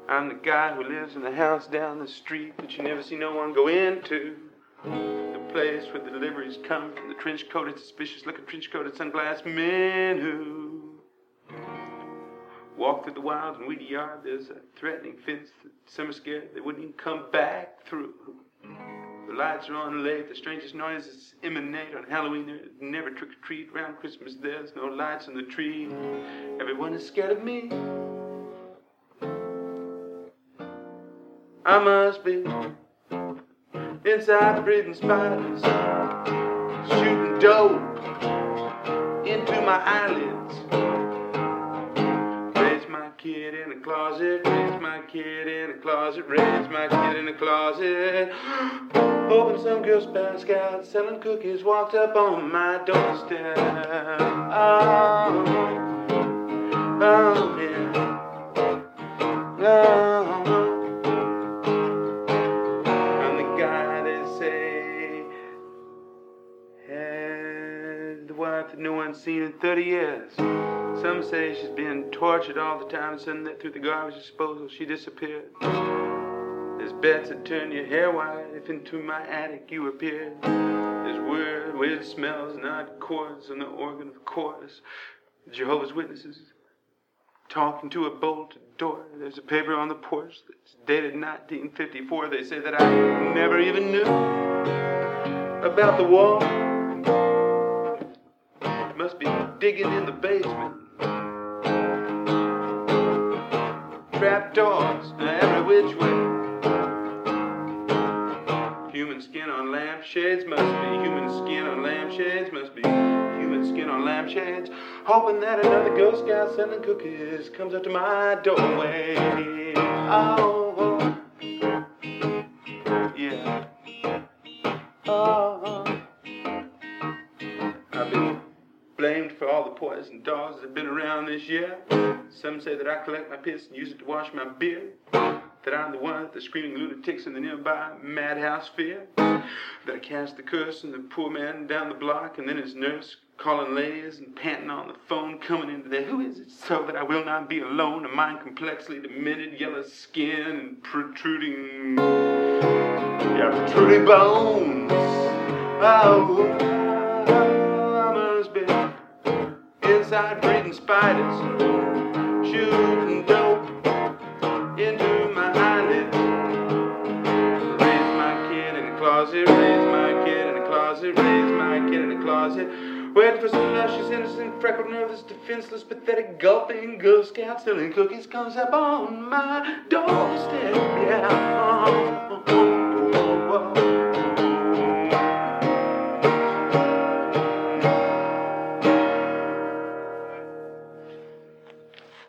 I'm the guy who lives in the house down the street that you never see no one go into. The place where the deliveries come from the trench-coated, suspicious-looking trench-coated sunglass men who walk through the wild and weedy yard. There's a threatening fence that some are scared they wouldn't even come back through. The lights are on late, the strangest noises emanate on Halloween. There's never trick-or-treat. Around Christmas there's no lights on the tree. Everyone is scared of me. I must be inside breathing spiders, shooting dope into my eyelids. Raise my kid in a closet, raise my kid in a closet, raise my kid in a closet. Hoping some girl scout selling cookies walked up on my doorstep. Oh, oh yeah. Oh. I'm the guy they say had the wife that no one's seen in 30 years. Some say she's been tortured all the time, and suddenly through the garbage disposal she disappeared. There's bets that turn your hair white if into my attic you appeared. There's weird smells and odd chords on the organ of course. Jehovah's Witnesses talking to a bolted door. There's a paper on the porch that's dated 1954. They say that I never even knew about the wall. Must be digging in the basement. Trap doors every which way. Human skin on lampshades must be human skin on lampshades must be human skin on lampshades. Hoping that another Girl Scout selling cookies comes up to my doorway. Oh, yeah. Oh, I've been blamed for all the poison dogs that have been around this year. Some say that I collect my piss and use it to wash my beard. That I'm the one that the screaming lunatics in the nearby madhouse fear. That I cast the curse on the poor man down the block, and then his nurse calling ladies and panting on the phone, coming into there. Who is it so that I will not be alone? A mind complexly demented, yellow skin and protruding bones. Oh, I must be inside breathing spiders, shooting dope into my eyelids. Raise my kid in the closet, raise my kid in the closet, raise my kid in the closet. Waiting for some luscious, innocent, freckled, nervous, defenseless, pathetic, gulping Girl Scout selling cookies comes up on my doorstep.